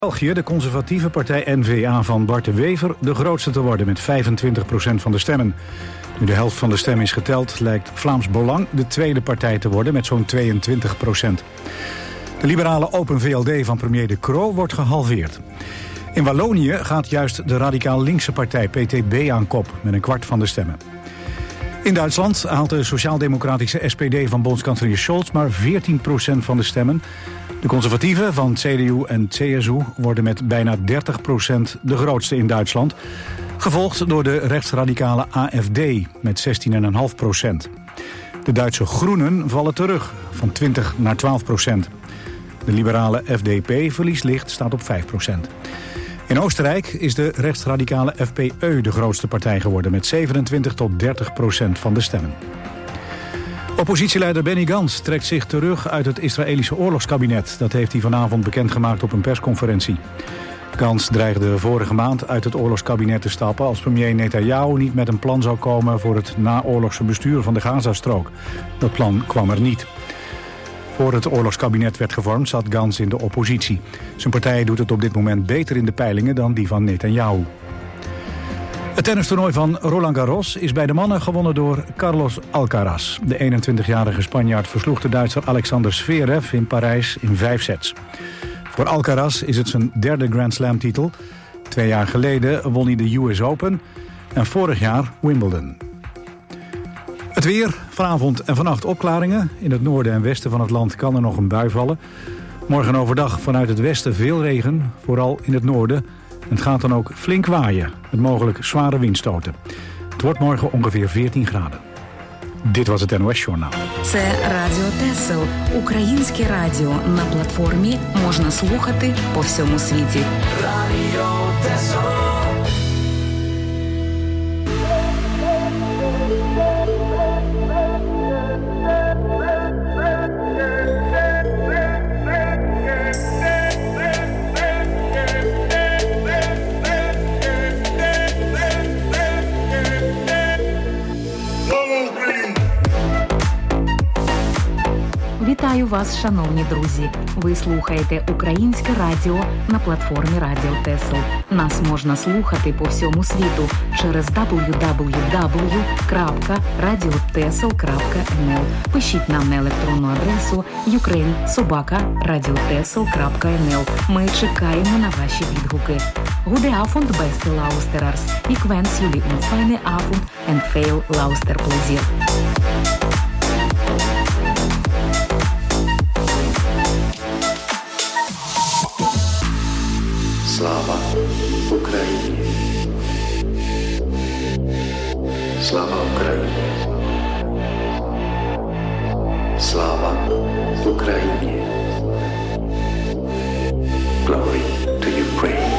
België de conservatieve partij N-VA van Bart de Wever de grootste te worden met 25% van de stemmen. Nu de helft van de stemmen is geteld, lijkt Vlaams Belang de tweede partij te worden met zo'n 22%. De liberale Open VLD van premier De Croo wordt gehalveerd. In Wallonië gaat juist de radicaal linkse partij PTB aan kop met een kwart van de stemmen. In Duitsland haalt de sociaal-democratische SPD van bondskanselier Scholz maar 14% van de stemmen. De conservatieven van CDU en CSU worden met bijna 30% de grootste in Duitsland. Gevolgd door de rechtsradicale AFD met 16,5%. De Duitse Groenen vallen terug, van 20 naar 12%. De liberale FDP verliest licht, staat op 5%. In Oostenrijk is de rechtsradicale FPÖ de grootste partij geworden met 27 tot 30% van de stemmen. Oppositieleider Benny Gantz trekt zich terug uit het Israëlische oorlogskabinet. Dat heeft hij vanavond bekendgemaakt op een persconferentie. Gantz dreigde vorige maand uit het oorlogskabinet te stappen als premier Netanyahu niet met een plan zou komen voor het naoorlogse bestuur van de Gazastrook. Dat plan kwam er niet. Voor het oorlogskabinet werd gevormd zat Gantz in de oppositie. Zijn partij doet het op dit moment beter in de peilingen dan die van Netanyahu. Het tennistoernooi van Roland Garros is bij de mannen gewonnen door Carlos Alcaraz. De 21-jarige Spanjaard versloeg de Duitser Alexander Zverev in Parijs in 5 sets. Voor Alcaraz is het zijn derde Grand Slam-titel. 2 jaar geleden won hij de US Open en vorig jaar Wimbledon. Het weer, vanavond en vannacht opklaringen. In het noorden en westen van het land kan er nog een bui vallen. Morgen overdag vanuit het westen veel regen, vooral in het noorden. Het gaat dan ook flink waaien, met mogelijk zware windstoten. Het wordt morgen ongeveer 14 graden. Dit was het NOS Journaal. Це Радіо Тесел. Українське радіо. На платформі можна слухати по всьому світі. Радіо Тесел. Вітаю вас, шановні друзі! Ви слухаєте Українське радіо на платформі Радіо Тесел. Нас можна слухати по всьому світу через www.radiotesel.nl. Пишіть нам на електронну адресу ukraine@radiotesel.nl. Ми чекаємо на ваші відгуки. Goede avond, beste luisteraars. Ik wens jullie een fijne avond en veel luisterplezier. Слава Україні! Слава Україні! Слава Україні! Glory to Ukraine!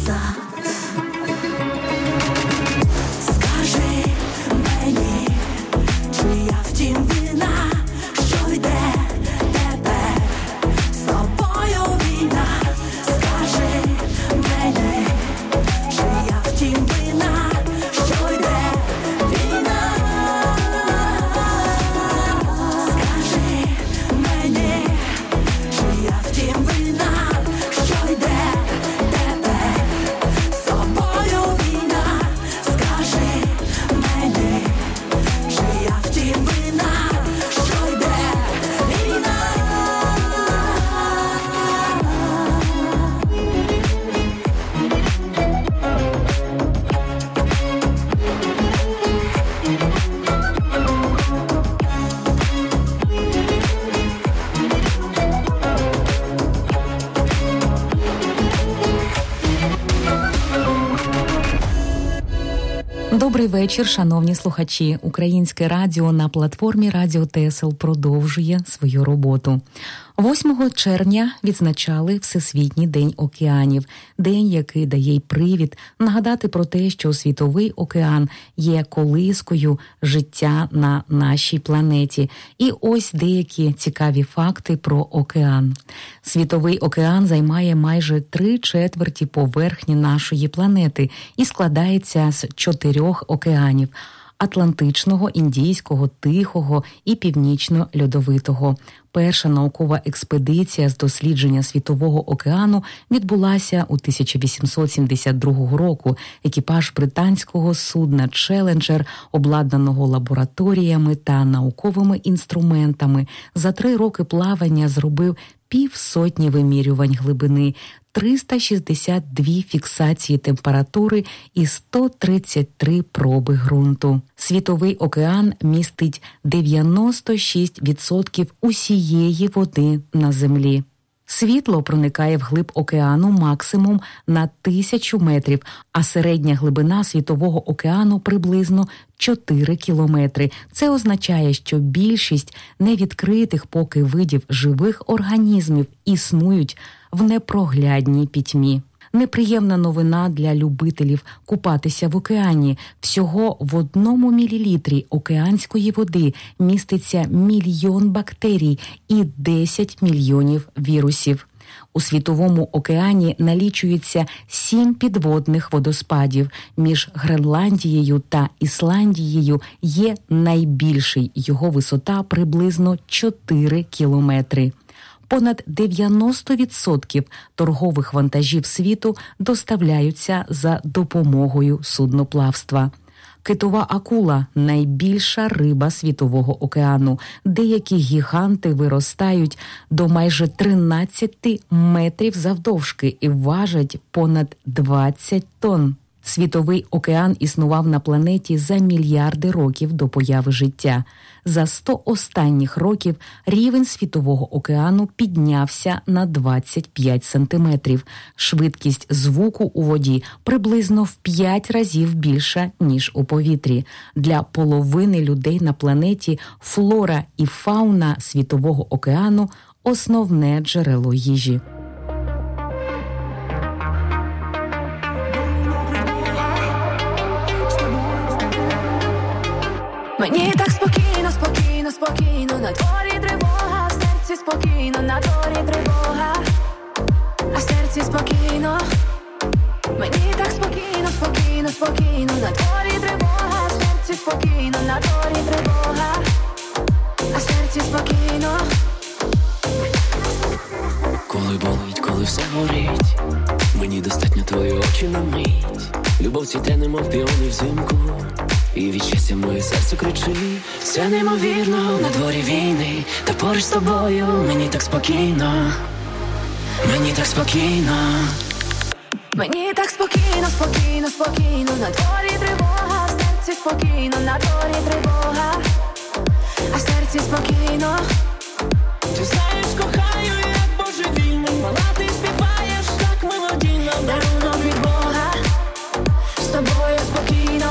назад. Скажи мені, чия втім вина, що йде тепер з тобою війна. Скажи мені, чия втім вина, що йде війна. Скажи мені, чия втім вина, що йде тепер з тобою війна. Скажи мені, чия втім вина, що йде війна. Добрий вечір, шановні слухачі. Українське радіо на платформі Радіо ТСЛ продовжує свою роботу. 8 червня відзначали Всесвітній день океанів. День, який дає й привід нагадати про те, що Світовий океан є колискою життя на нашій планеті. І ось деякі цікаві факти про океан. Світовий океан займає майже 3/4 поверхні нашої планети і складається з 4 океанів – Атлантичного, Індійського, Тихого і Північно-Льодовитого. Перша наукова експедиція з дослідження Світового океану відбулася у 1872 року. Екіпаж британського судна «Челенджер», обладнаного лабораторіями та науковими інструментами, за 3 роки плавання зробив 50 вимірювань глибини, 362 фіксації температури і 133 проби ґрунту. Світовий океан містить 96% усієї води на Землі. Світло проникає вглиб океану максимум на 1000 метрів, а середня глибина Світового океану приблизно 4 кілометри. Це означає, що більшість невідкритих поки видів живих організмів існують в непроглядній пітьмі. Неприємна новина для любителів купатися в океані. Всього в 1 мілілітрі океанської води міститься 1 мільйон бактерій і 10 мільйонів вірусів. У Світовому океані налічується 7 підводних водоспадів. Між Гренландією та Ісландією є найбільший. Його висота приблизно 4 кілометри. Понад 90% торгових вантажів світу доставляються за допомогою судноплавства. Китова акула – найбільша риба Світового океану. Деякі гіганти виростають до майже 13 метрів завдовжки і важать понад 20 тонн. Світовий океан існував на планеті за мільярди років до появи життя. За 100 останніх років рівень Світового океану піднявся на 25 сантиметрів. Швидкість звуку у воді приблизно в 5 разів більша, ніж у повітрі. Для половини людей на планеті флора і фауна Світового океану – основне джерело їжі. Мені так спокійно, спокійно, спокійно, на дворі тривога, в серці спокійно, на дворі тривога, а в серці спокійно. Мені так спокійно, спокійно, спокійно, на дворі тривога, в серці спокійно, на дворі тривога, а в серці спокійно. Коли болить, коли все горить, мені достатньо твої очі на мить. Любов цвіте, немов піони взимку, і від щастя моє серце кричить. Це неймовірно, на дворі війни, та поруч з тобою мені так спокійно. Мені так спокійно. Мені так спокійно, спокійно, спокійно, на дворі тривога, в серці спокійно, на дворі тривога, а в серці спокійно. Ти знаєш, кохаю, як божевільно, мала ти співаєш так мелодійно. Дарунок від Бога, з тобою спокійно.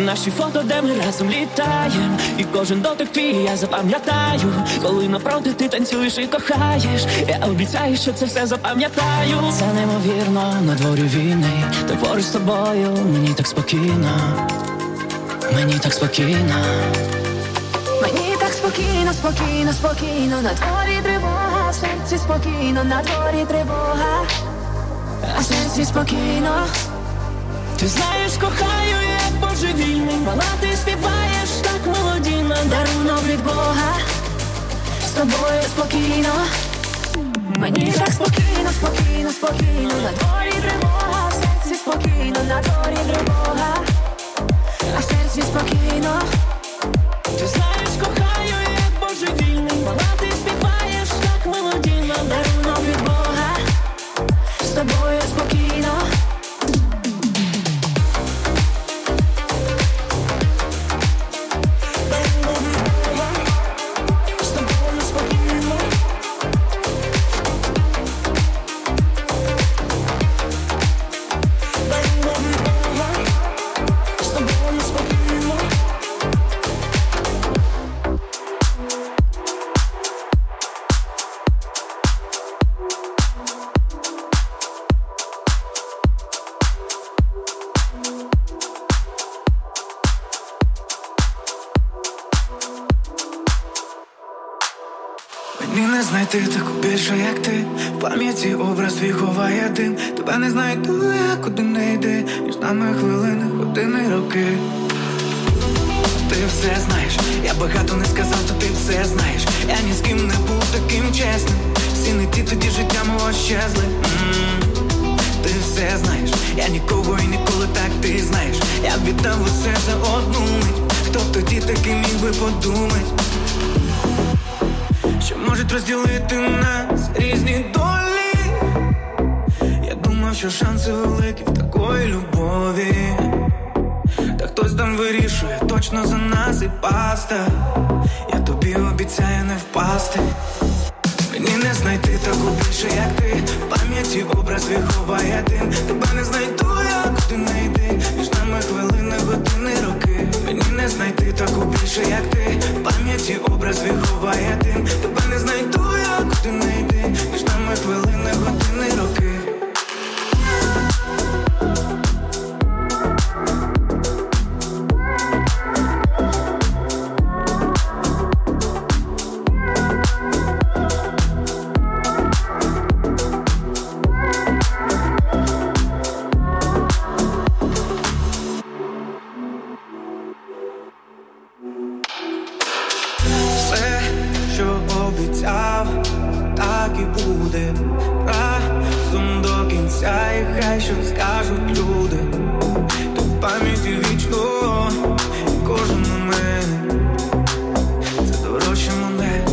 наші фото, де ми разом літаєм. І кожен дотик твій я запам'ятаю. Коли навпроти ти танцюєш і кохаєш, я обіцяю, що це все запам'ятаю. Це неймовірно, на дворі війни, та поруч з тобою мені так спокійно. Мені так спокійно. Мені так спокійно, спокійно, спокійно. На дворі тривога, в серці спокійно, на дворі тривога, а в серці спокійно. Ти знаєш, кохаю, як божевільний. Мала, ти співаєш так мелодійно. Дарунок від Бога, з тобою спокійно. Мені так спокійно, спокійно, спокійно. На дворі тривога, в серці спокійно, на дворі тривога, а в серці спокійно. Ти знаєш, кохаю, як божевільний. Мала, ти співаєш так мелодійно. Дарунок від Бога, з тобою спокійно. Мені не знайти таку більше, як ти. В пам'яті образ твій ховає дим. Тебе не знайду я, куди не йди. Між нами хвилини, години, роки. Ти все знаєш, я багато не сказав, то ти все знаєш. Я ні з ким не був таким чесним. Всі не ті тоді життя мого щезли. Ти все знаєш, я нікого і ніколи так ти знаєш. Я б віддав усе за одну мить. Хто б тоді таки міг би подумать, що можуть розділити нас різні долі. Я думав, що шанси великі в такої любові. Та хтось там вирішує точно за нас і паста. Я тобі обіцяю не впасти. Мені не знайти таку більше, як ти. В пам'яті образ твій ховає дим. Тебе не знайду я, куди не йди. Між нами хвилини, години, роки. Мені не знайти таку більше, як ти. В пам'яті образ твій ховає дим. Тебе не знайду я, куди не йди. Між нами хвилини, години, роки. Так і буде разом до кінця, і хай що скажуть люди. Ти в пам'яті вічно, і кожен момент це дорожче монет.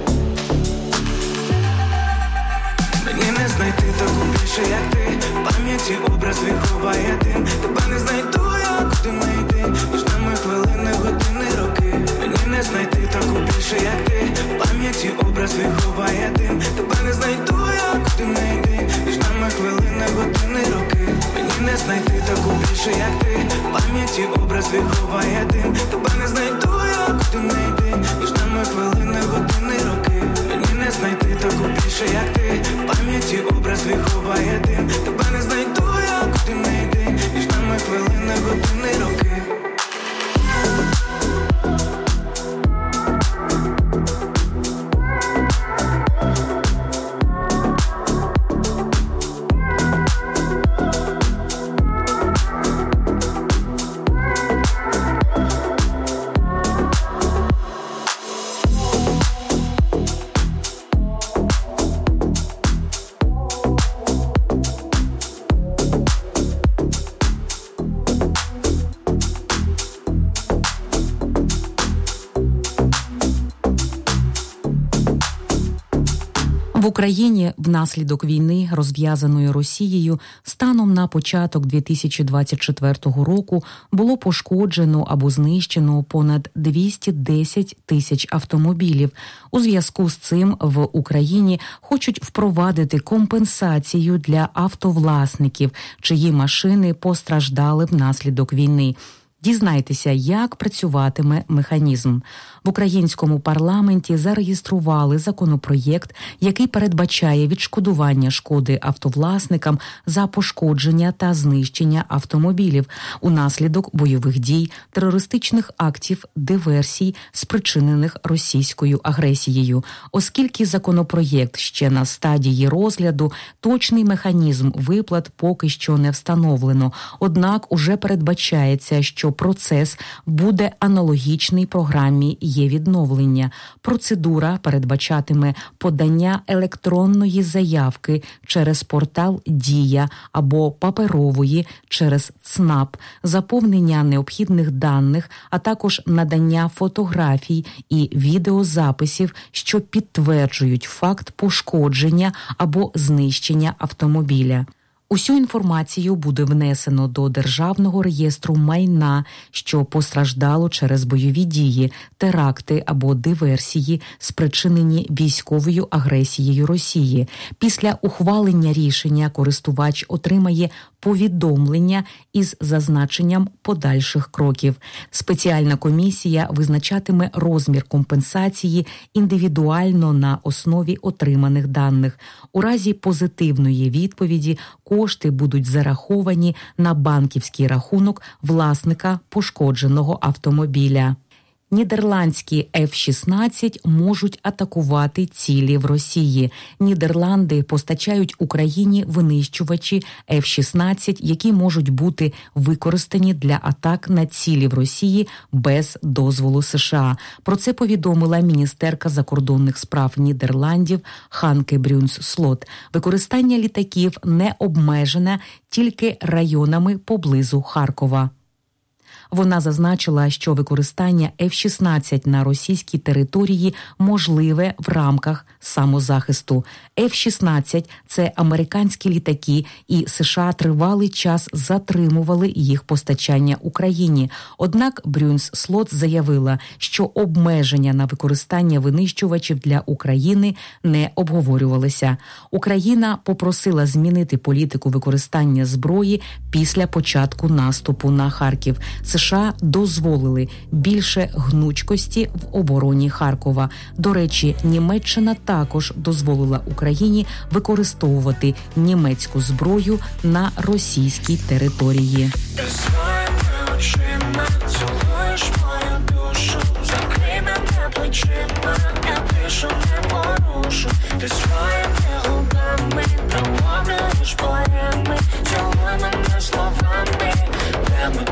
Мені не знайти таку більше, як ти. В пам'яті образ твій ховає дим. Тебе не знайду я, куди не йди. Між нами хвилини, години, роки. Мені не знайти таку більше, як ти. В пам'яті образ твій ховає дим. Тебе не знайду я, куди не йди. Між нами хвилини, години, роки. Мені не знайти таку більше, як ти. В пам'яті образ твій ховає дим. Тебе не знайду я, куди не йди. Між нами хвилини, години, роки. Мені не знайти таку більше, як ти. В пам'яті образ твій ховає дим. Тебе не знайду я, куди не йди. Між нами хвилини, години, роки. В Україні внаслідок війни, розв'язаної Росією, станом на початок 2024 року було пошкоджено або знищено понад 210 тисяч автомобілів. У зв'язку з цим в Україні хочуть впровадити компенсацію для автовласників, чиї машини постраждали внаслідок війни. Дізнайтеся, як працюватиме механізм. В українському парламенті зареєстрували законопроєкт, який передбачає відшкодування шкоди автовласникам за пошкодження та знищення автомобілів унаслідок бойових дій, терористичних актів, диверсій, спричинених російською агресією. Оскільки законопроєкт ще на стадії розгляду, точний механізм виплат поки що не встановлено. Однак уже передбачається, що процес буде аналогічний програмі «Є-відновлення». Процедура передбачатиме подання електронної заявки через портал «Дія» або паперової через ЦНАП, заповнення необхідних даних, а також надання фотографій і відеозаписів, що підтверджують факт пошкодження або знищення автомобіля. Усю інформацію буде внесено до Державного реєстру майна, що постраждало через бойові дії, теракти або диверсії, спричинені військовою агресією Росії. Після ухвалення рішення користувач отримає повідомлення із зазначенням подальших кроків. Спеціальна комісія визначатиме розмір компенсації індивідуально на основі отриманих даних. У разі позитивної відповіді кошти будуть зараховані на банківський рахунок власника пошкодженого автомобіля. Нідерландські F-16 можуть атакувати цілі в Росії. Нідерланди постачають Україні винищувачі F-16, які можуть бути використані для атак на цілі в Росії без дозволу США. Про це повідомила міністерка закордонних справ Нідерландів Ханке Брюнс-Слот. Використання літаків не обмежене тільки районами поблизу Харкова. Вона зазначила, що використання F-16 на російській території можливе в рамках самозахисту. F-16 – це американські літаки, і США тривалий час затримували їх постачання Україні. Однак Брюнс-Слот заявила, що обмеження на використання винищувачів для України не обговорювалися. Україна попросила змінити політику використання зброї після початку наступу на Харків. США дозволили більше гнучкості в обороні Харкова. До речі, Німеччина також дозволила Україні використовувати німецьку зброю на російській території. Ти своїми очима цілуєш мою душу, закрий мене плечима, я дишу, не порушу. Ти своїми губами промовляєш поеми, цілуй мене словами, прямо.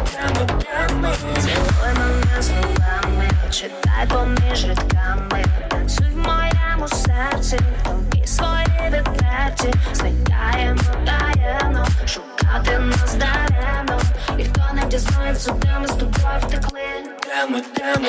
Цілуй мене словами, читай поміж рядками, танцюй в моєму серці, тобі свої відверті, зникаємо таємно, шукати нас даремно, ніхто не дізнається, де ми з тобою втекли. Прямо.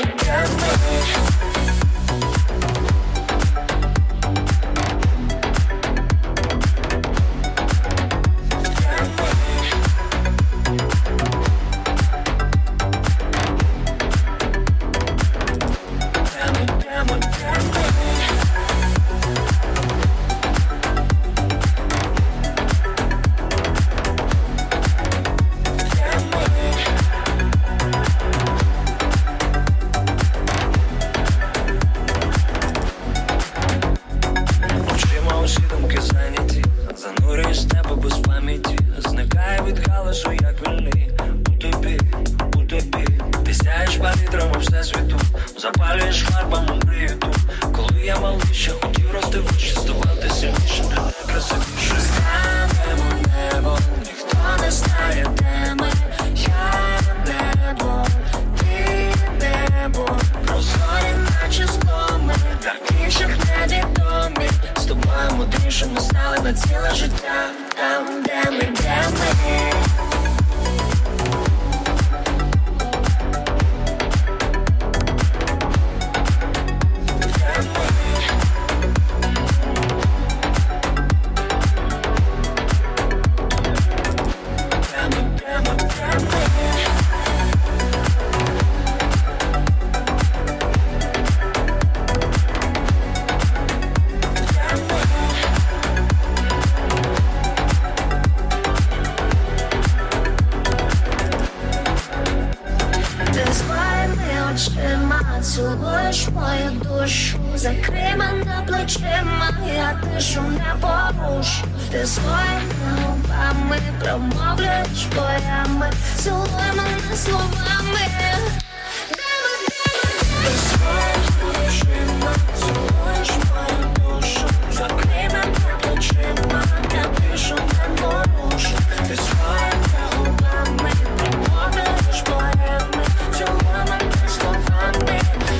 Запалюєш фарбами мрію, коли я малий, ще хотів рости вище, ставати сильніше, красивіше. Станемо небо, ніхто не знає, де ми. Я небо, ти небо, прозорі наче скломи, для інших невідомі. З тобою мудрішими стали на ціле життя, там, де ми. цілуєш мою душу, закрий мене плечима, я тишу не порушу. Ти своїми губами промовляєш боями, цілуй мене словами. Ти своїми плечима, цілуєш мою душу, закрий мене плечима, я тишу не порушу. Ти своїми губами промовляєш боями, цілуй мене словами.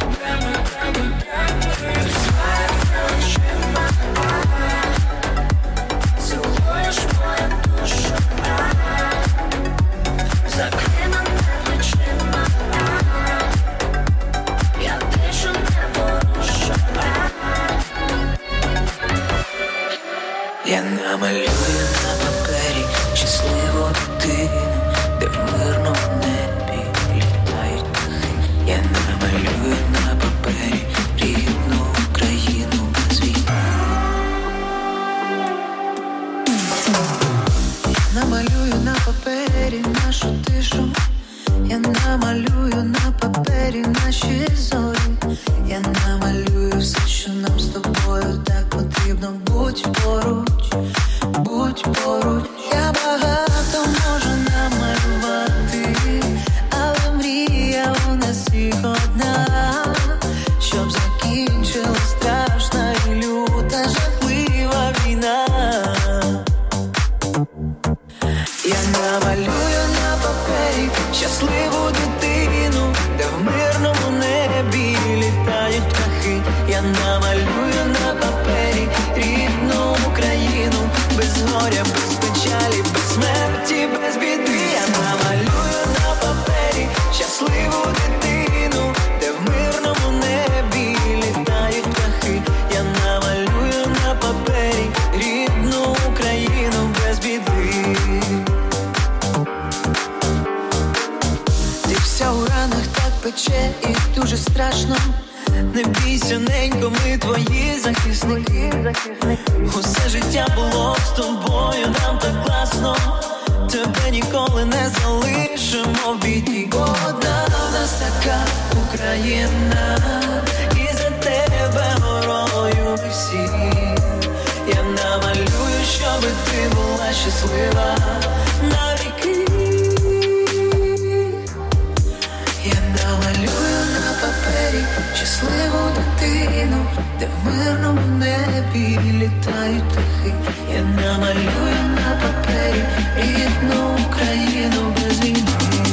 Цілуєш мою душу, закрий мене плечима, я тишу не порушу. Я намалюю на папері щасливу дитину, де в мирному небі літають птахи. Я намалюю на папері рідну Україну без війни. Я намалюю на папері нашу тишу. Я намалюю на папері наші зорі. Я намалюю все, що нам з тобою так потрібно. Будь поруч, будь поруч. Я багато можу намалювати, але мрія у нас всіх одна, щоб закінчилась страшна і люта жахлива війна. Я намалюю на папері щасливу дитину, де в мирному небі літають птахи. Я намалюю на папері рідну Україну, без горя, без печалі, без смерті, без біди. Я намалюю на папері щасливу дитину, де в мирному небі літають птахи. Я намалюю на папері рідну Україну без біди. Ти вся у ранах так пече і дуже страшно. Не бійся, ненько, ми твої захисники. Усе життя було з тобою, нам так класно. Тебе ніколи не залишимо в біді. Одна в нас така Україна, і за тебе горою всі. Я намалюю, щоби ти була щаслива навіки. Я намалюю на папері щасливу дитину, де в мирному небі літають птахи. Я намалюю на папері рідну Україну без війни.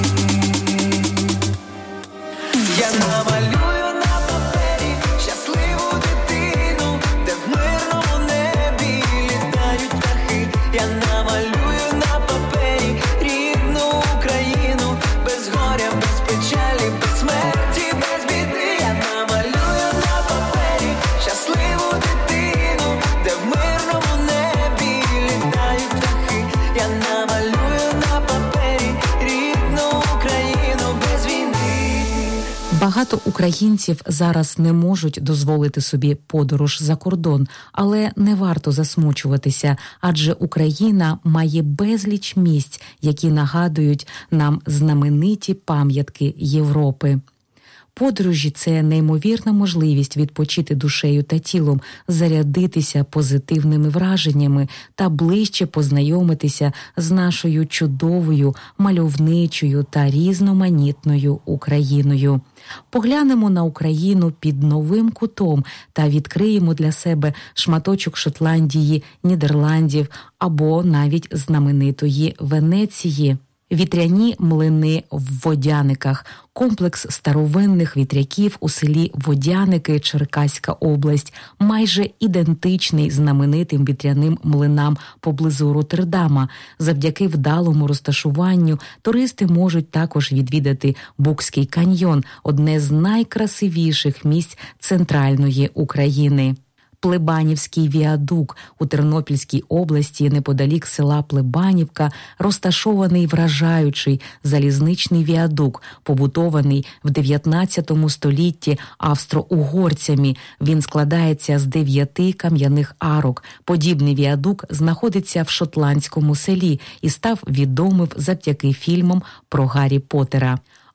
Я намалюю на папері щасливу дитину, де в мирному небі літають птахи. Я намалюю на папері рідну Україну, без горя, без печалі, без смерті, без біди. Я намалюю на папері щасливу дитину, де в мирному небі літають птахи. Я намалюю на папері рідну Україну без війни. Багато українців зараз не можуть дозволити собі подорож за кордон, але не варто засмучуватися, адже Україна має безліч місць, які нагадують нам знамениті пам'ятки Європи. Подорожі – це неймовірна можливість відпочити душею та тілом, зарядитися позитивними враженнями та ближче познайомитися з нашою чудовою, мальовничою та різноманітною Україною. Поглянемо на Україну під новим кутом та відкриємо для себе шматочок Шотландії, Нідерландів або навіть знаменитої Венеції. Вітряні млини в Водяниках – комплекс старовинних вітряків у селі Водяники, Черкаська область, майже ідентичний знаменитим вітряним млинам поблизу Роттердама. Завдяки вдалому розташуванню туристи можуть також відвідати Букський каньйон – одне з найкрасивіших місць центральної України. Плебанівський віадук у Тернопільській області неподалік села Плебанівка розташований вражаючий залізничний віадук, побудований в 19 столітті австро-угорцями. Він складається з 9 кам'яних арок. Подібний віадук знаходиться в шотландському селі і став відомим завдяки фільмам про Гаррі Поттера.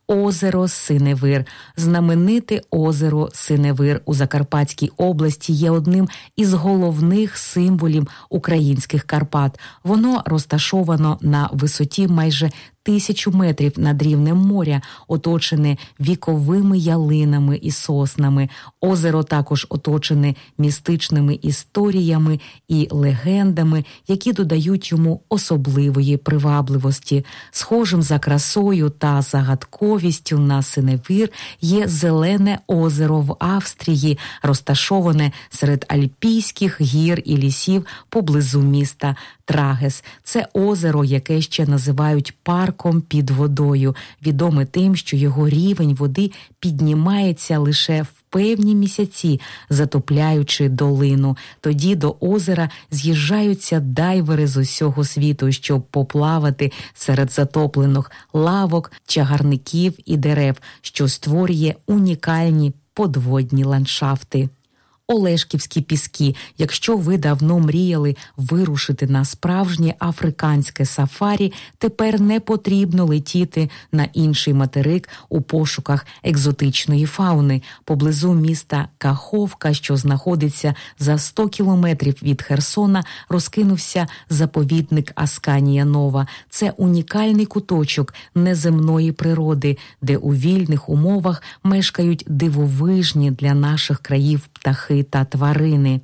Озеро Синевир. Знамените озеро Синевир у Закарпатській області є одним із головних символів українських Карпат. Воно розташовано на висоті майже 1000 метрів над рівнем моря, оточене віковими ялинами і соснами. Озеро також оточене містичними історіями і легендами, які додають йому особливої привабливості. Схожим за красою та загадковістю на Синевир є Зелене озеро в Австрії, розташоване серед альпійських гір і лісів поблизу міста Трагес. Це озеро, яке ще називають парком під водою, відоме тим, що його рівень води піднімається лише в певні місяці, затопляючи долину. Тоді до озера з'їжджаються дайвери з усього світу, щоб поплавати серед затоплених лавок, чагарників і дерев, що створює унікальні подводні ландшафти. Олешківські піски. Якщо ви давно мріяли вирушити на справжнє африканське сафарі, тепер не потрібно летіти на інший материк у пошуках екзотичної фауни. Поблизу міста Каховка, що знаходиться за 100 кілометрів від Херсона, розкинувся заповідник Асканія Нова. Це унікальний куточок неземної природи, де у вільних умовах мешкають дивовижні для наших країв птахи та тварини.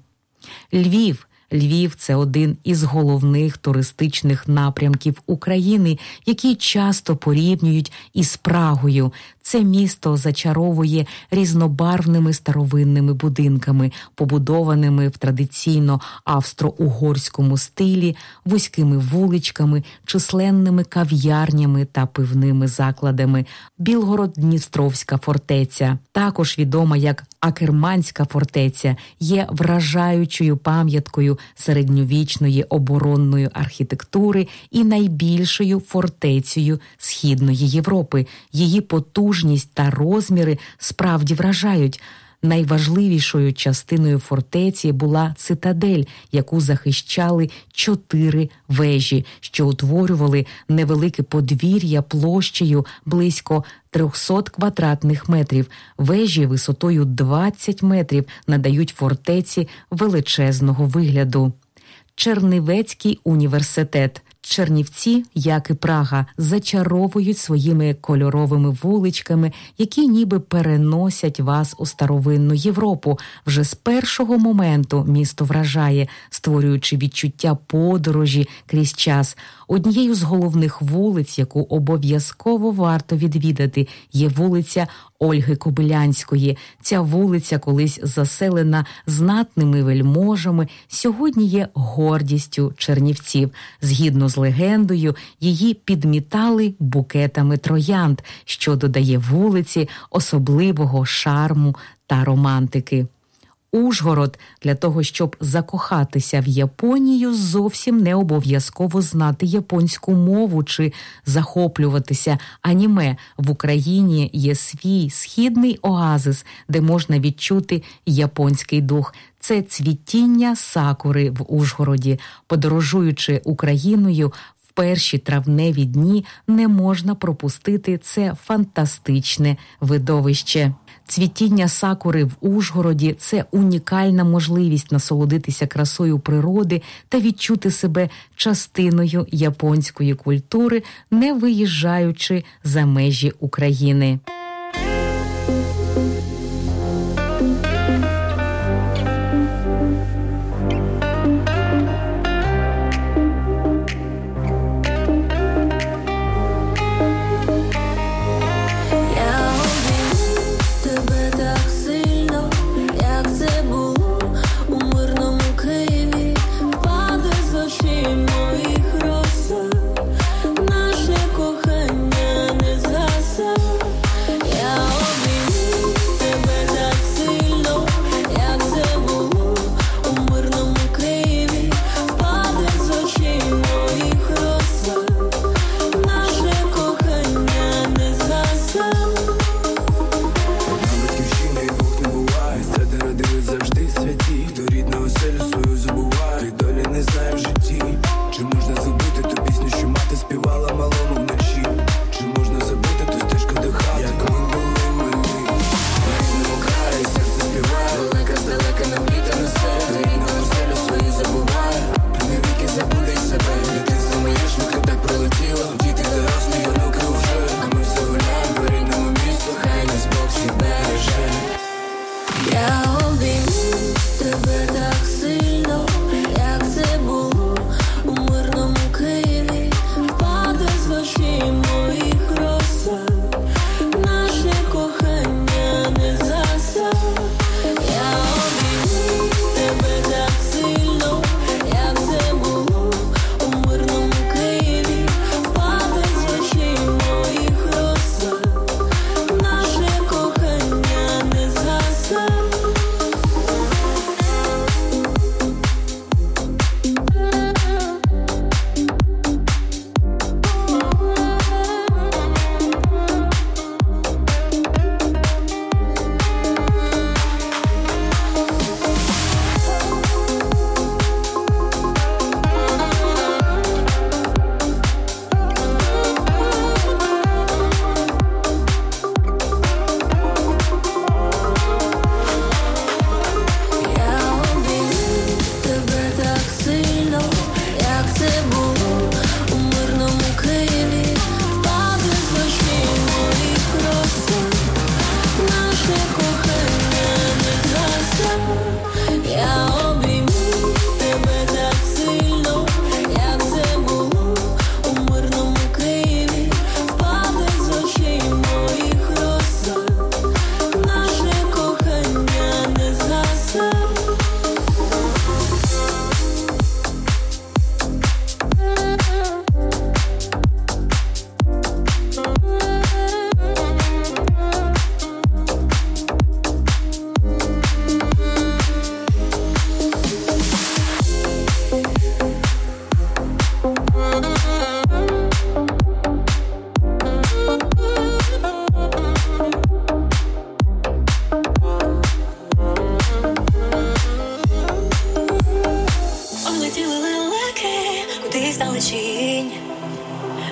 Львів – це один із головних туристичних напрямків України, які часто порівнюють із Прагою. Це місто зачаровує різнобарвними старовинними будинками, побудованими в традиційно австро-угорському стилі, вузькими вуличками, численними кав'ярнями та пивними закладами. Білгород-Дністровська фортеця, також відома як Акерманська фортеця, є вражаючою пам'яткою середньовічної оборонної архітектури і найбільшою фортецею Східної Європи. Її потужність та розміри справді вражають. Найважливішою частиною фортеці була цитадель, яку захищали 4 вежі, що утворювали невелике подвір'я площею близько 300 квадратних метрів. Вежі висотою 20 метрів надають фортеці величезного вигляду. Чернівецький університет. Чернівці, як і Прага, зачаровують своїми кольоровими вуличками, які ніби переносять вас у старовинну Європу. Вже з першого моменту місто вражає, створюючи відчуття подорожі крізь час. Однією з головних вулиць, яку обов'язково варто відвідати, є вулиця Ольги Кобилянської. Ця вулиця, колись заселена знатними вельможами, сьогодні є гордістю чернівців. Згідно з легендою, її підмітали букетами троянд, що додає вулиці особливого шарму та романтики. Ужгород. Для того, щоб закохатися в Японію, зовсім не обов'язково знати японську мову чи захоплюватися аніме. В Україні є свій східний оазис, де можна відчути японський дух. Це цвітіння сакури в Ужгороді. Подорожуючи Україною, в перші травневі дні не можна пропустити це фантастичне видовище. Цвітіння сакури в Ужгороді – це унікальна можливість насолодитися красою природи та відчути себе частиною японської культури, не виїжджаючи за межі України.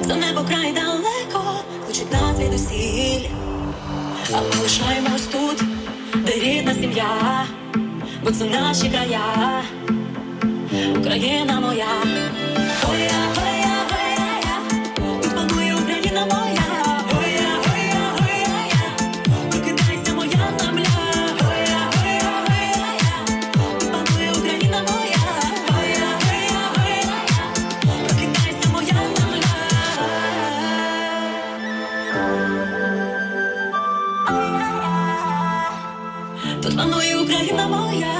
За небо край далеко, кличуть нас звідусіль. А ми лишаємось тут, де рідна сім'я, бо це наші края, Україна моя. Ой-я, ой-я, ой-я, тут панує Україна моя. Ой-я, ой-я, ой-я, прокидайся моя земля. Ой-я, ой-я, ой-я, тут панує Україна моя. Ой-я, ой-я, ой-я, прокидайся моя земля. Тут панує Україна моя.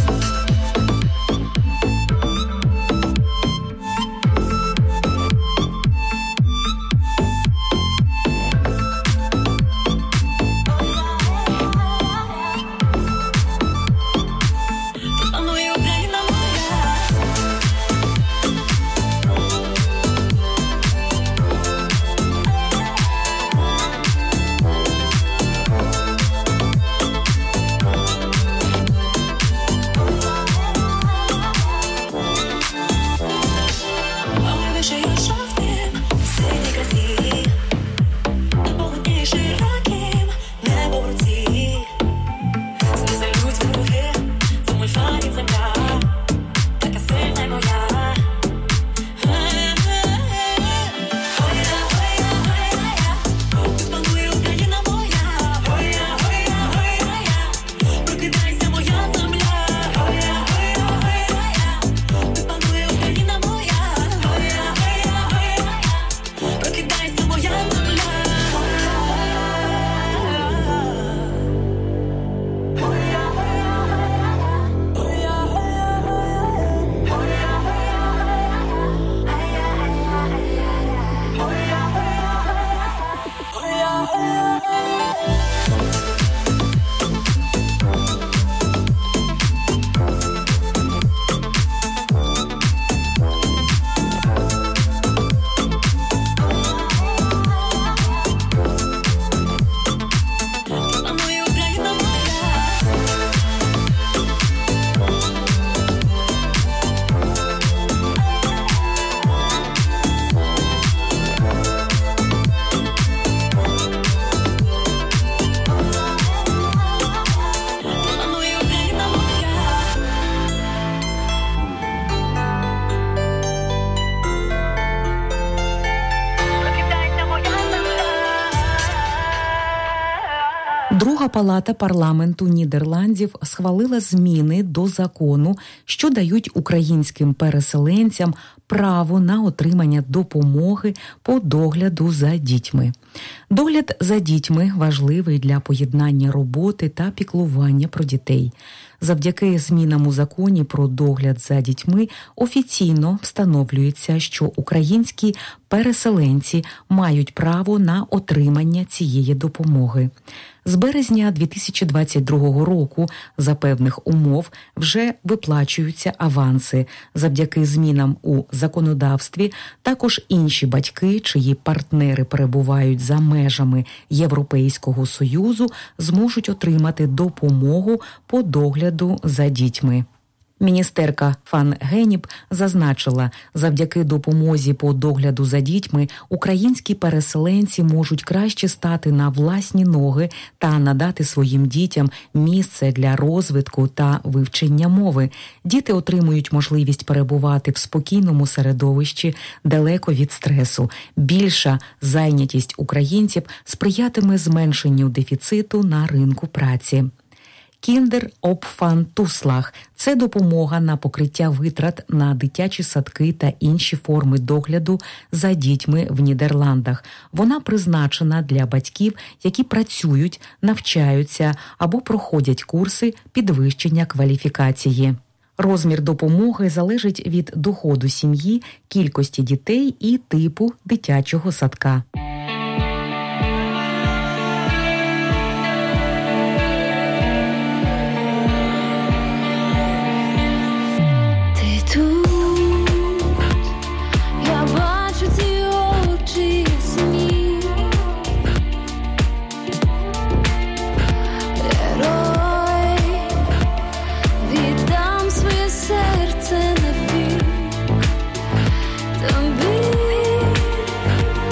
Друга палата парламенту Нідерландів схвалила зміни до закону, що дають українським переселенцям право на отримання допомоги по догляду за дітьми. Догляд за дітьми важливий для поєднання роботи та піклування про дітей. Завдяки змінам у законі про догляд за дітьми офіційно встановлюється, що українські переселенці мають право на отримання цієї допомоги. З березня 2022 року за певних умов вже виплачуються аванси. Завдяки змінам у законодавстві також інші батьки, чиї партнери перебувають за межами Європейського Союзу, зможуть отримати допомогу по догляду за дітьми. Міністерка Фан Геніп зазначила, завдяки допомозі по догляду за дітьми українські переселенці можуть краще стати на власні ноги та надати своїм дітям місце для розвитку та вивчення мови. Діти отримують можливість перебувати в спокійному середовищі, далеко від стресу. Більша зайнятість українців сприятиме зменшенню дефіциту на ринку праці. Кіндер-опфан-туслаг – це допомога на покриття витрат на дитячі садки та інші форми догляду за дітьми в Нідерландах. Вона призначена для батьків, які працюють, навчаються або проходять курси підвищення кваліфікації. Розмір допомоги залежить від доходу сім'ї, кількості дітей і типу дитячого садка. Серце на бік, тобі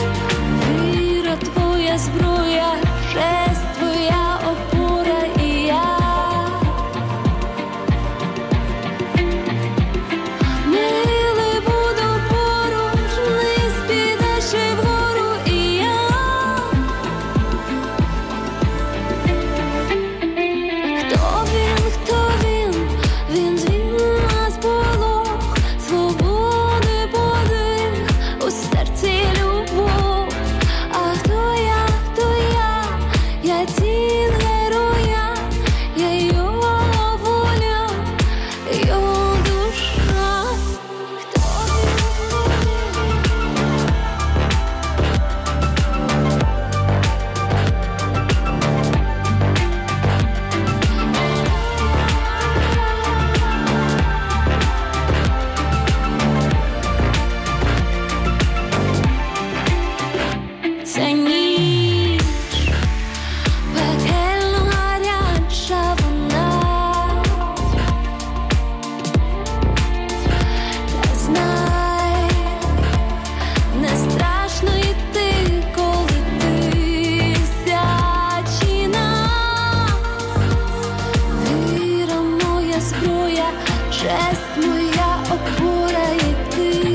честь моя опора і ти.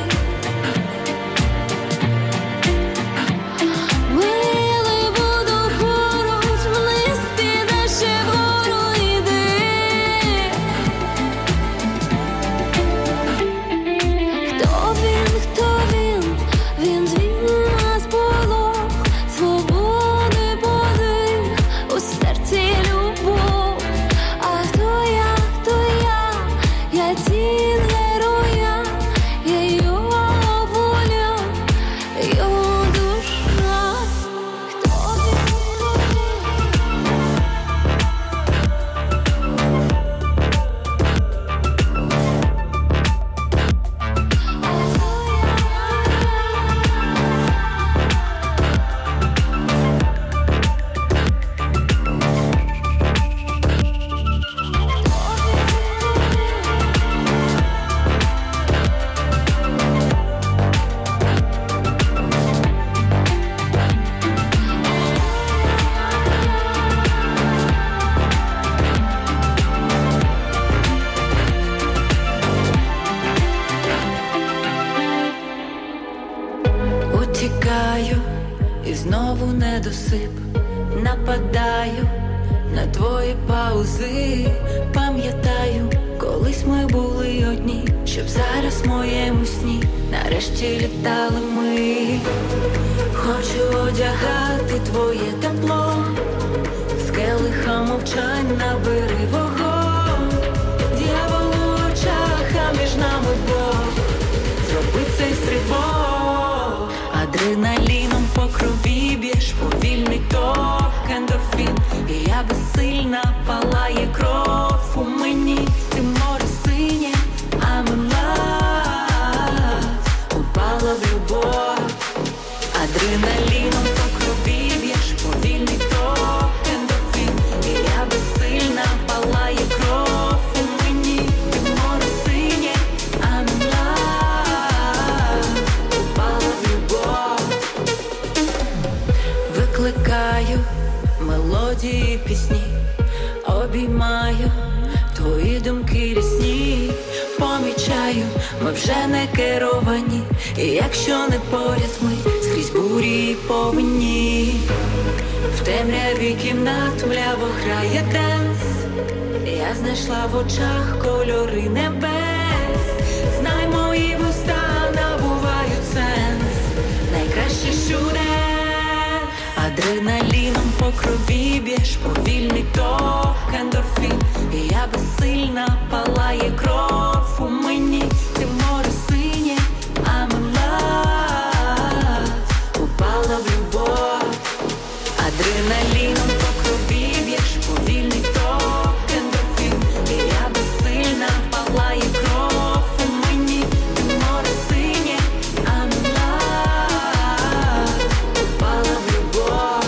Милий, буду поруч, вниз підеш ще вгору йди. Хто він, хто він? Він звів нас полог, свободи подих, у серці любов. А хто я, я тінь героя, я його воля, його душа. Хто він, утікаю і знову недосип. Нападаю на твої паузи. Пам'ятаю, колись ми були одні, щоб зараз в моєму сні нарешті літали ми. Хочу одягати твоє тепло, з келиха мовчань набери вогонь. Дьявол у очах, а між нами Бог, зроби цей стрибок. Адреналіном по крові б'єш, повільний ток, ендорфін. І я безсильна, палає кров у мені. Ти море синє, I'm in love, упала в любов. Адреналіном по крові б'єш, повільний ток, ендорфін. І я безсильна, палає кров у мені. Ти море синє, I'm in love, упала в любов. Викликаю мелодії пісні, обіймаю твої думки рясні. Помічаю, ми вже не керовані, і якщо не поряд ми, скрізь бурі і повені. В темряві кімнат мляво грає денс, я знайшла в очах кольори небес. Знай, мої вуста набувають сенс найкращих чудес. Адреналіном по крові б'єш, повільний ток, ендорфін. І я безсильна, палає кров у мені. Ти море синє, I'm in love, упала в любов. Адреналіном по крові б'єш, повільний ток, ендорфін. І я безсильна, палає кров у мені. Ти море синє, I'm in love, упала в любов.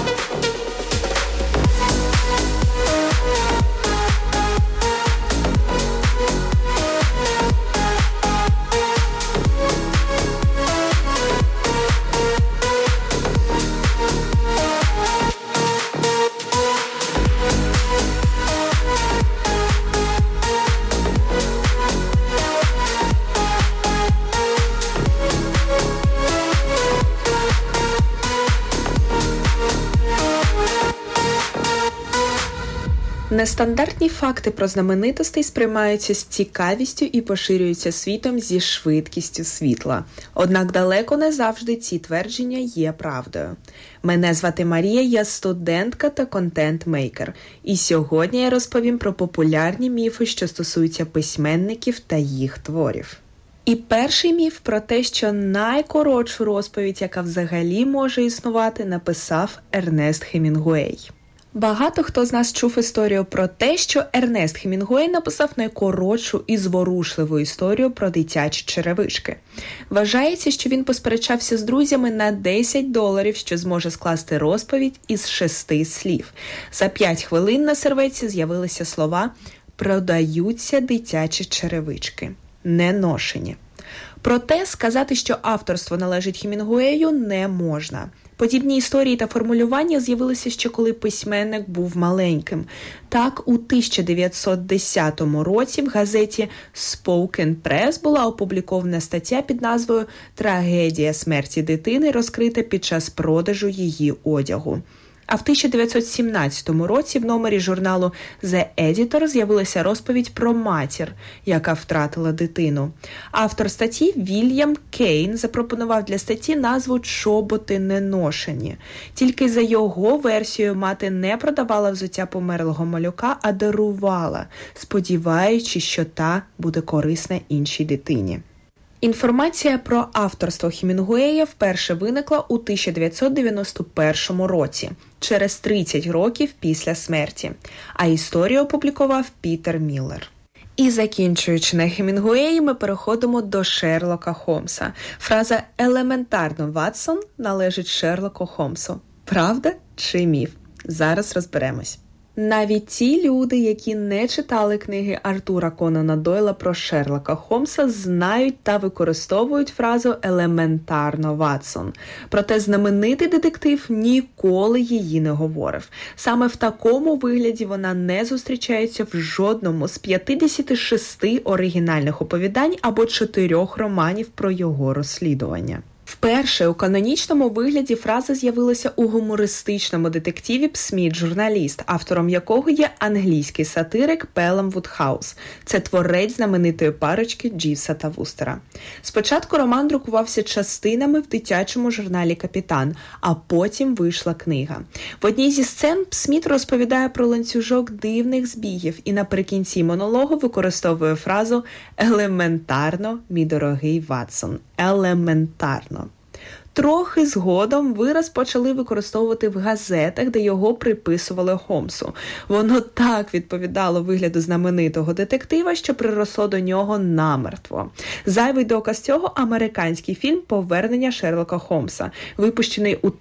Нестандартні факти про знаменитостей сприймаються з цікавістю і поширюються світом зі швидкістю світла. Однак далеко не завжди ці твердження є правдою. Мене звати Марія, я студентка та контент-мейкер. І сьогодні я розповім про популярні міфи, що стосуються письменників та їх творів. І перший міф про те, що найкоротшу розповідь, яка взагалі може існувати, написав Ернест Хемінгуей. Багато хто з нас чув історію про те, що Ернест Хемінгуей написав найкоротшу і зворушливу історію про дитячі черевички. Вважається, що він посперечався з друзями на $10, що зможе скласти розповідь із 6 слів. За 5 хвилин на серветці з'явилися слова «Продаються дитячі черевички. Не ношені». Проте сказати, що авторство належить Хемінгуею, не можна. Подібні історії та формулювання з'явилися ще коли письменник був маленьким. Так, у 1910 році в газеті Spoken Press була опублікована стаття під назвою «Трагедія смерті дитини, розкрита під час продажу її одягу». А в 1917 році в номері журналу The Editor з'явилася розповідь про матір, яка втратила дитину. Автор статті Вільям Кейн запропонував для статті назву «Чоботи неношені». Тільки за його версією мати не продавала взуття померлого малюка, а дарувала, сподіваючись, що та буде корисна іншій дитині. Інформація про авторство Хемінгуея вперше виникла у 1991 році, через 30 років після смерті, а історію опублікував Пітер Міллер. І закінчуючи на Хемінгуеї, ми переходимо до Шерлока Холмса. Фраза «елементарно, Ватсон» належить Шерлоку Холмсу. Правда чи міф? Зараз розберемось. Навіть ті люди, які не читали книги Артура Конана Дойла про Шерлока Холмса, знають та використовують фразу «елементарно, Ватсон». Проте знаменитий детектив ніколи її не говорив. Саме в такому вигляді вона не зустрічається в жодному з 56 оригінальних оповідань або 4 романів про його розслідування. Вперше у канонічному вигляді фраза з'явилася у гумористичному детективі «Сміт-журналіст», автором якого є англійський сатирик Пелем Вудхаус. Це творець знаменитої парочки Дживса та Вустера. Спочатку роман друкувався частинами в дитячому журналі «Капітан», а потім вийшла книга. В одній зі сцен Сміт розповідає про ланцюжок дивних збігів і наприкінці монологу використовує фразу «елементарно, мій дорогий Ватсон». Елементарно. Трохи згодом вираз почали використовувати в газетах, де його приписували Холмсу. Воно так відповідало вигляду знаменитого детектива, що приросло до нього намертво. Зайвий доказ цього – американський фільм «Повернення Шерлока Холмса», випущений у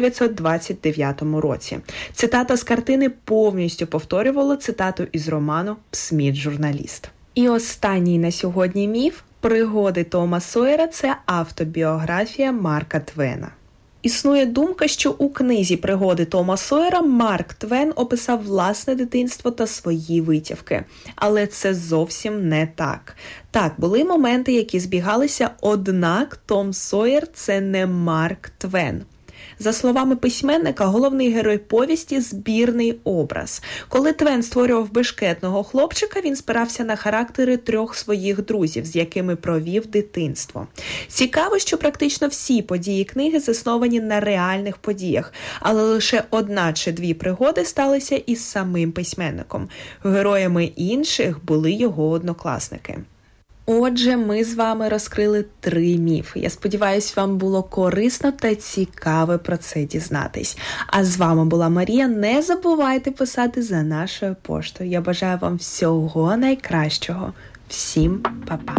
1929 році. Цитата з картини повністю повторювала цитату із роману «Сміт-журналіст». І останній на сьогодні міф – «Пригоди Тома Сойера» – це автобіографія Марка Твена. Існує думка, що у книзі «Пригоди Тома Сойера» Марк Твен описав власне дитинство та свої витівки. Але це зовсім не так. Так, були моменти, які збігалися, однак Том Сойер – це не Марк Твен. За словами письменника, головний герой повісті – збірний образ. Коли Твен створював бешкетного хлопчика, він спирався на характери 3 своїх друзів, з якими провів дитинство. Цікаво, що практично всі події книги засновані на реальних подіях, але лише 1 чи 2 пригоди сталися із самим письменником. Героями інших були його однокласники. Отже, ми з вами розкрили 3 міфи. Я сподіваюся, вам було корисно та цікаво про це дізнатись. А з вами була Марія. Не забувайте писати за нашою поштою. Я бажаю вам всього найкращого. Всім па-па!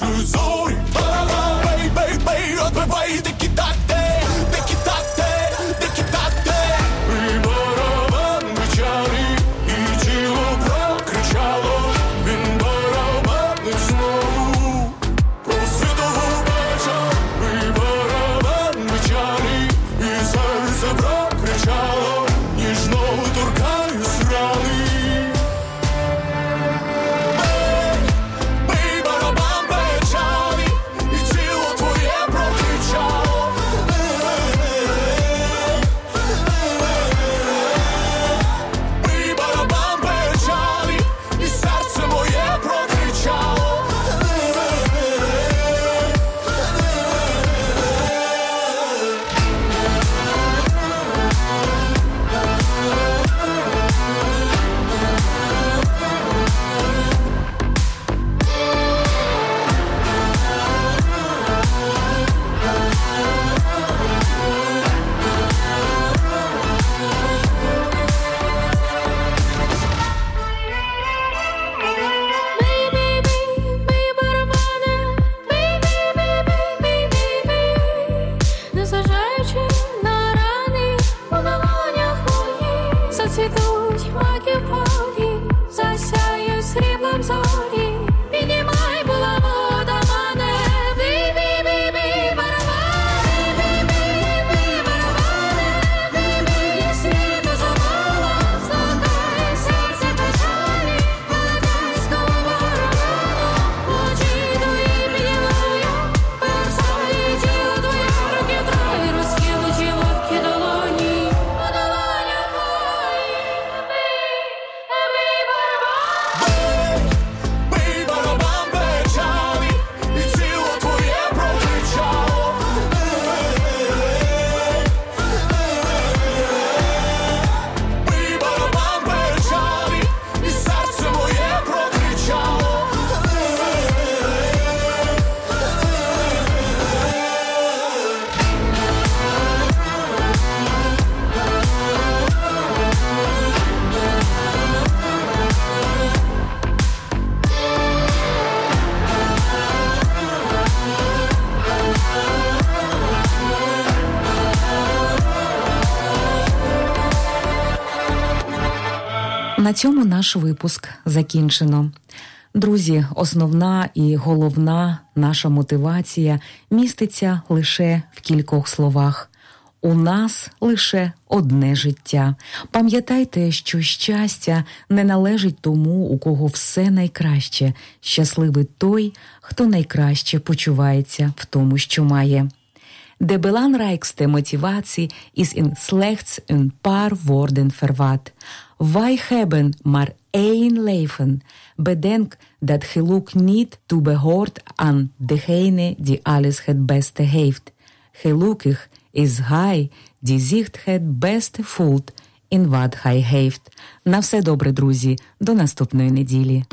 згаснуть зорі. Бей, бей, бей, отбивай, дики-так-те, дики-так-те, дики-так-те. І барабан бичали, і тіло прокричало. Він барабанить знову, про світову бачав. І барабан бичали, і серце прокричало. Ніжно торкаюсь рани. На цьому наш випуск закінчено. Друзі, основна і головна наша мотивація міститься лише в кількох словах. У нас лише одне життя. Пам'ятайте, що щастя не належить тому, у кого все найкраще. Щасливий той, хто найкраще почувається в тому, що має. De belangrijkste motivatie is in slechts een paar woorden vervat. Wij hebben maar één leven. Bedenk dat geluk niet toebehoort aan degene die alles het beste heeft. Gelukkig is hij die zich het beste voelt in wat hij heeft. На все добре, друзі. До наступної неділі.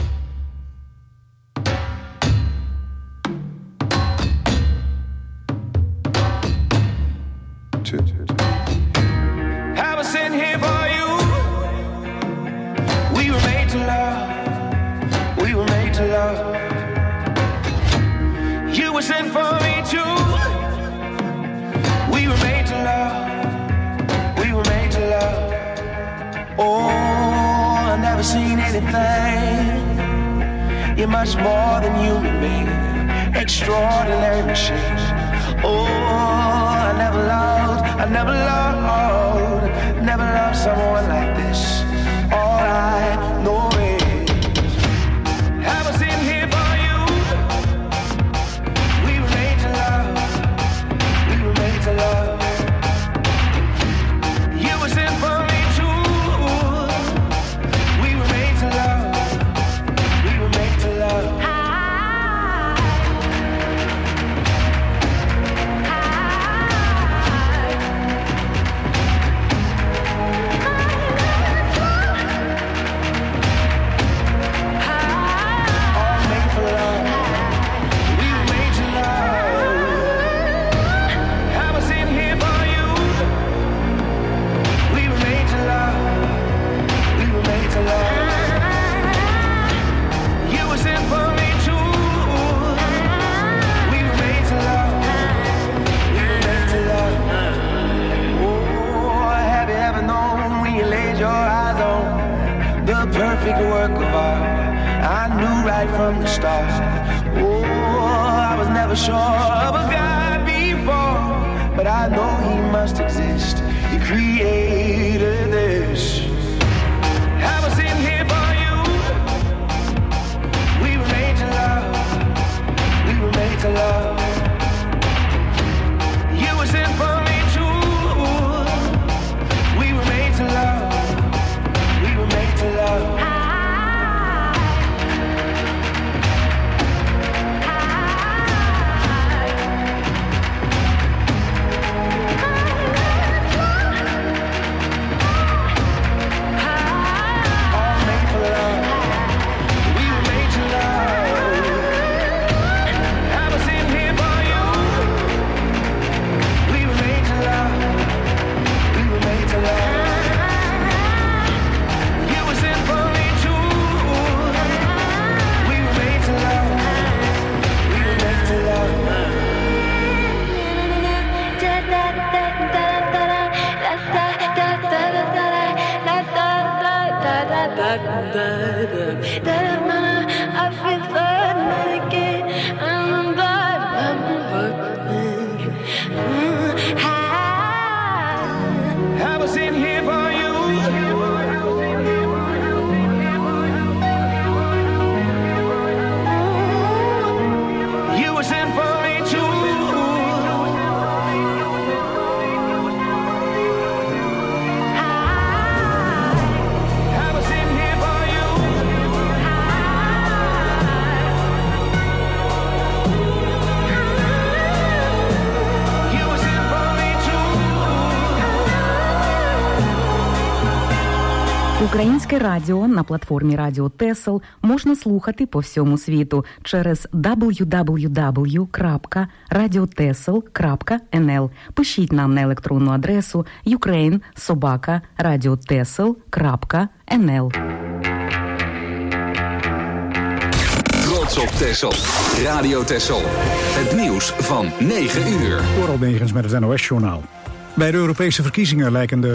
I was sitting here for you. We were made to love. We were made to love. You were sent for me too. We were made to love. We were made to love. Oh, I've never seen anything. You're much more than human being. Extraordinary machine. Oh, I never loved someone like this. All I know is I was in here for you. We were made to love. We were made to love. You were sent for me too. We were made to love. We were made to love. a perfect work of art. I knew right from the start. Oh, I was never sure of a God before, but I know he must exist. He created this. I was in here for you. We were made to love. We were made to love. You were sent for me too. We were made to love. We were made to love. Українське радіо на платформі Радіо Тесел можна слухати по всьому світу через www.radiotesel.nl. Пишіть нам на електронну адресу ukraine@radiotesel.nl. Trots op Texel. Radio Texel. Het nieuws van 9 uur. Vooral Negens met het NOS-journaal. Bij de Europese verkiezingen lijken de